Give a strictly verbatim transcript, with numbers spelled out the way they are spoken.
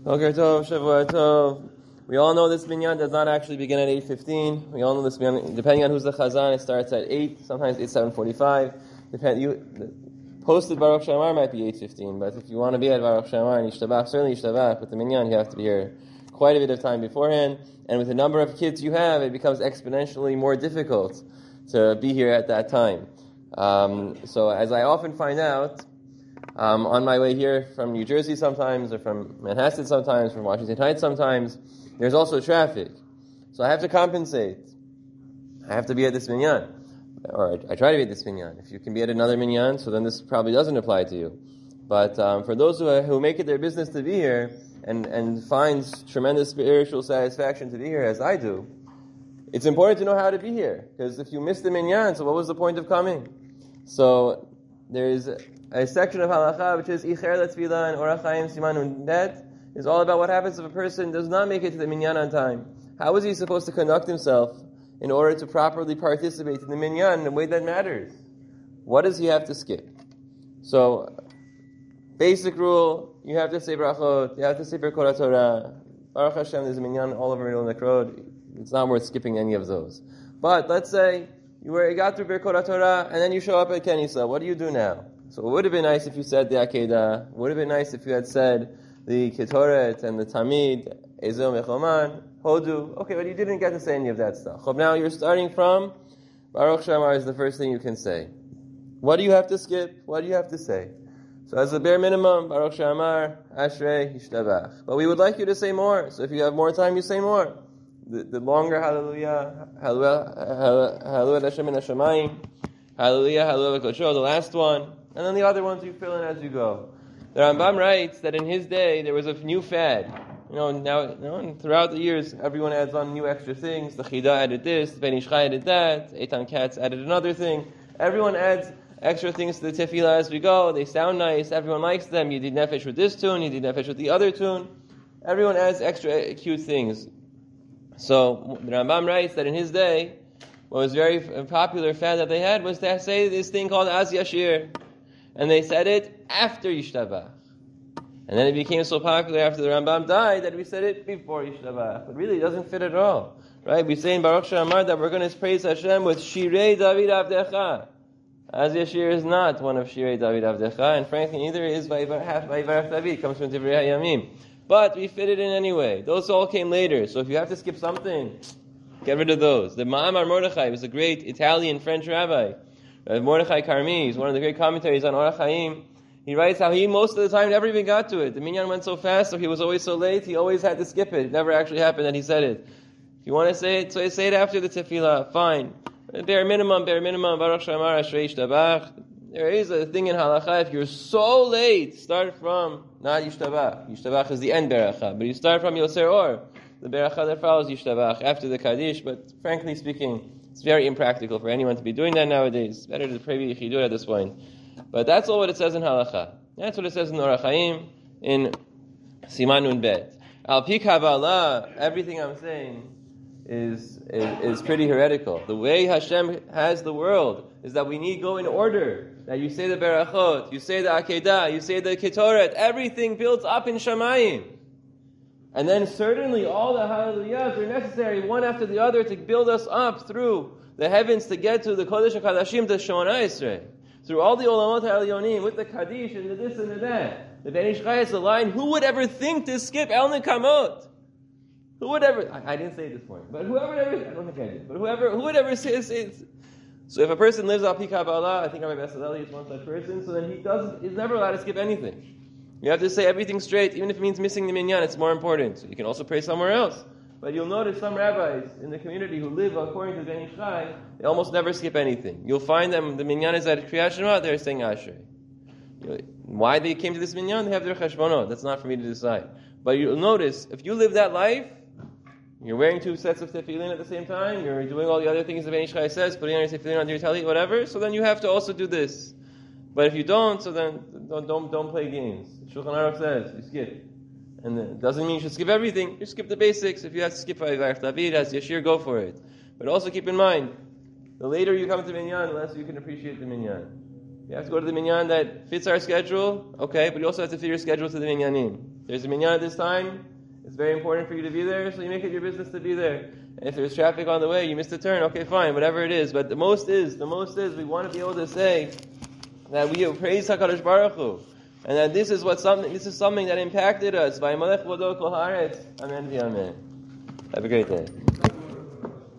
Boker Tov, Shavua Tov. We all know this minyan does not actually begin at eight fifteen. We all know this minyan, depending on who's the chazan, it starts at eight, sometimes it's seven forty-five. Depend, you, posted Baruch Shamar might be eight fifteen, but if you want to be at Baruch Shamar and Yishtabach, certainly Yishtabach, with the minyan you have to be here quite a bit of time beforehand, and with the number of kids you have, it becomes exponentially more difficult to be here at that time. Um, so as I often find out, Um, on my way here from New Jersey sometimes, or from Manhasset sometimes, from Washington Heights sometimes, there's also traffic. So I have to compensate. I have to be at this minyan. Or I, I try to be at this minyan. If you can be at another minyan, so then this probably doesn't apply to you. But um, for those who, who make it their business to be here, and, and finds tremendous spiritual satisfaction to be here, as I do, it's important to know how to be here. Because if you miss the minyan, so what was the point of coming? So there's a section of halacha which is Icher Letzvila and Orach Chaim Siman Undet is all about what happens if a person does not make it to the minyan on time. How is he supposed to conduct himself in order to properly participate in the minyan in a way that matters? What does he have to skip? So, basic rule, you have to say brachot, you have to say Birkot Torah. Baruch Hashem, there's a minyan all over Middle Neck Road. It's not worth skipping any of those. But let's say you were you got through Birkot Torah and then you show up at Kenisa. What do you do now? So it would have been nice if you said the Akedah. It would have been nice if you had said the Ketoret and the Tamid, Ezel Mechoman, Hodu. Okay, but you didn't get to say any of that stuff. So now you're starting from Baruch Shamar is the first thing you can say. What do you have to skip? What do you have to say? So as a bare minimum, Baruch Shamar, Ashrei, Yishtabach. But we would like you to say more. So if you have more time, you say more. The, the longer Hallelujah, Hallelujah, Hallelujah Hashem in Hashemayim, Hallelujah, Hallelujah Kosho, the last one. And then the other ones you fill in as you go. The Rambam writes that in his day there was a new fad. You know, now you know, and throughout the years everyone adds on new extra things. The Chida added this, the Ben Ish Chai added that, Eitan Katz added another thing. Everyone adds extra things to the tefillah as we go. They sound nice, everyone likes them. You did nefesh with this tune, you did nefesh with the other tune. Everyone adds extra cute things. So the Rambam writes that in his day, what was very popular fad that they had was to say this thing called Az Yashir. And they said it after Yishtabach. And then it became so popular after the Rambam died that we said it before Yishtabach. But really it doesn't fit at all. Right? We say in Baruch Shamar that we're going to praise Hashem with Shirei David Avdecha. Az Yashir is not one of Shirei David Avdecha, and frankly neither is Vayivarach David, comes from Divrei Hayamim. But we fit it in anyway. Those all came later. So if you have to skip something, get rid of those. The Ma'amar Mordechai was a great Italian French rabbi. Uh, Mordechai Karmi is one of the great commentaries on Orach Chaim. He writes how he most of the time never even got to it. The minyan went so fast, so he was always so late, he always had to skip it. It never actually happened that he said it. If you want to say it, so say it after the tefillah, fine. Bare minimum, bare minimum, Baruch Shamar, Ashrei Yishtabach. There is a thing in halacha, if you're so late, start from, not Yishtabach. Yishtabach is the end beracha, but you start from Yoser Or, the beracha that follows Yishtabach, after the Kaddish, but frankly speaking, it's very impractical for anyone to be doing that nowadays. It's better to pray Yichidut at this point. But that's all what it says in Halacha. That's what it says in Orach Chaim, in Siman Nun Bet. Al Pi Kabbalah, everything I'm saying is, is is pretty heretical. The way Hashem has the world is that we need go in order. That you say the Berachot, you say the Akedah, you say the Ketoret, everything builds up in Shamayim. And then certainly all the hallelujahs are necessary, one after the other, to build us up through the heavens to get to the Kodesh HaKadashim, to Shemona Yisrael. Through all the Olamot HaElyonim, with the Kaddish and the this and the that. The Ben Ish Chai is the line, who would ever think to skip El Nekamot? Who would ever, I, I didn't say it this morning, but whoever ever, I don't think I did, but whoever, who would ever say it? So if a person lives Al Pi Kabbalah, I think Rabbi Besaleli is one such person, so then he doesn't, he's never allowed to skip anything. You have to say everything straight, even if it means missing the minyan, it's more important. So you can also pray somewhere else. But you'll notice some rabbis in the community who live according to Ben Ish Chai, they almost never skip anything. You'll find them, the minyan is at Kriyat Shema, they're saying Ashrei. Why they came to this minyan, they have their cheshbonot. That's not for me to decide. But you'll notice, if you live that life, you're wearing two sets of tefillin at the same time, you're doing all the other things that Ben Ish Chai says, putting on your tefillin on your talit, whatever, so then you have to also do this. But if you don't, so then don't don't, don't play games. Shulchan Aruch says, you skip. And it doesn't mean you should skip everything, you skip the basics. If you have to skip Vayivarach David, as Yashir, go for it. But also keep in mind, the later you come to minyan, the less you can appreciate the minyan. You have to go to the minyan that fits our schedule, okay, but you also have to fit your schedule to the minyanim. There's a minyan at this time. It's very important for you to be there, so you make it your business to be there. And if there's traffic on the way, you missed a turn, okay, fine, whatever it is. But the most is, the most is, we want to be able to say that we praise HaKadosh Baruch Hu, and that this is what something, this is something that impacted us. Amen. Have a great day.